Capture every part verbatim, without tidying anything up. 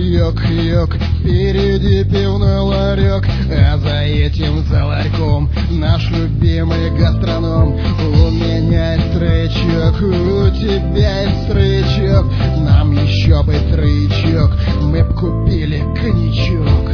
йог-йог, впереди пивной ларек, а за этим за ларьком наш любимый гастроном. У меня есть тречок, у тебя есть тречок, нам еще бы тречок, мы б купили коньячок.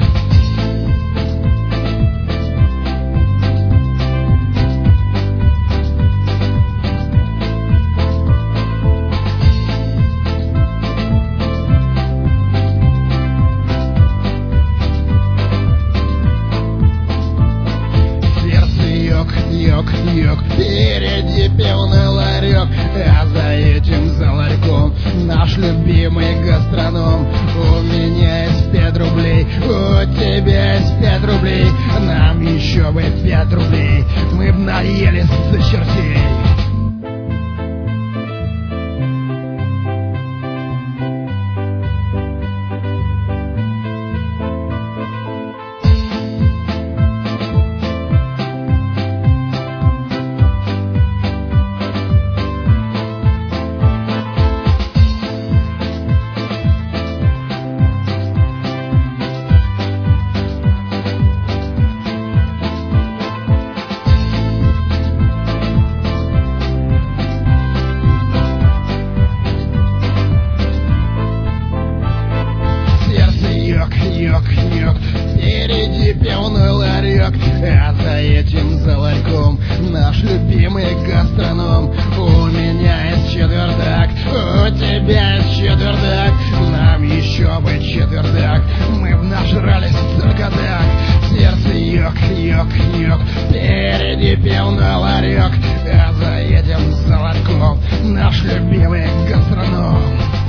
Йог-йог, впереди пивной ларек, а за этим за ларьком наш любимый гастроном. У меня есть пять рублей, у тебя есть пять рублей, нам еще бы пять рублей, мы б наелись до чертей. Йог-йог, впереди пивной ларек, а за этим за ларьком наш любимый гастроном. У меня есть четвертак, у тебя есть четвертак, нам еще бы четвертак, мы б нажрались только так. Сердце йог-йог-йог, впереди пивной ларек, а за этим за ларьком наш любимый гастроном.